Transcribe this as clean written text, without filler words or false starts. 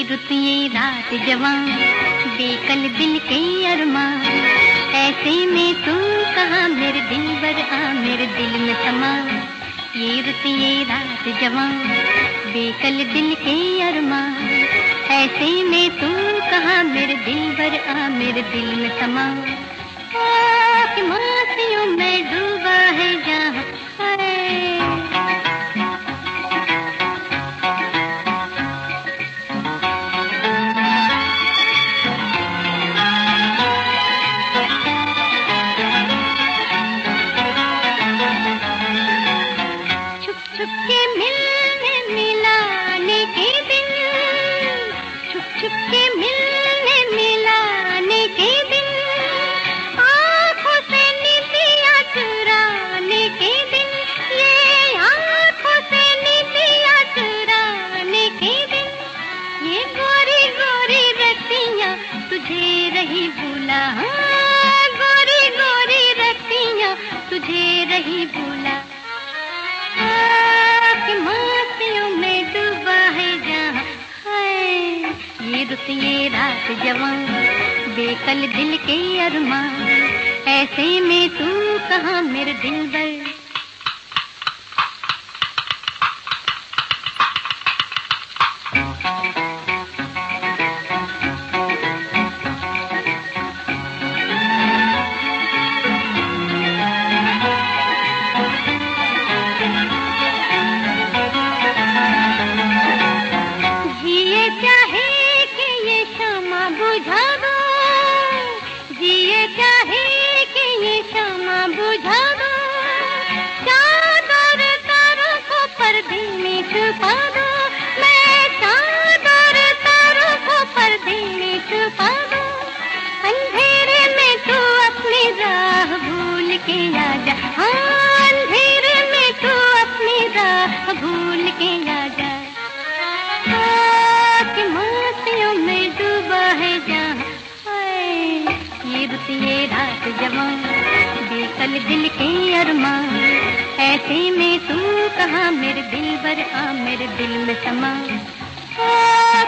रुत ये रात जवां, बेकल दिल के अरमां, ऐसे में तू कहाँ मेरे दिलबर आ मेरे दिल में समा। ये रुत ये रात जवां, बेकल दिल के अरमां, ऐसे में तू कहाँ मेरे दिलबर आ मेरे दिल में समा। कि मासियों में डूबा है जहाँ छुप के मिलने मिलाने के दिन, छुप के मिलने मिलाने के दिन, आँखों से नीतियाँ चुराने के दिन, ये आँखों से नीतियाँ चुराने के दिन, ये गोरी गोरी रतियाँ तुझे रही भूला, हाँ गोरी गोरी रतियाँ तुझे रही भूला। मासियों में डूबा है जहाँ, ये रुत ये रात जवां, बेकल दिल के अरमां, ऐसे में तू कहाँ मेरे दिलबर। बुझा दो, जिए चाहे कि ये शमा बुझा दो, चादर तारों को पर्दे में छुपा दो, मैं चादर तारों को पर्दे में छुपा दो। अंधेरे में तू अपनी राह भूल के आ जा, हाँ अंधेरे में तू अपनी राह भूल के आ जा। कि मासियों में डूबा है जहाँ, ये रुत ये रात जवां, बेकल दिल के अरमां, ऐसे में तू कहाँ मेरे दिलबर आ मेरे दिल में समा।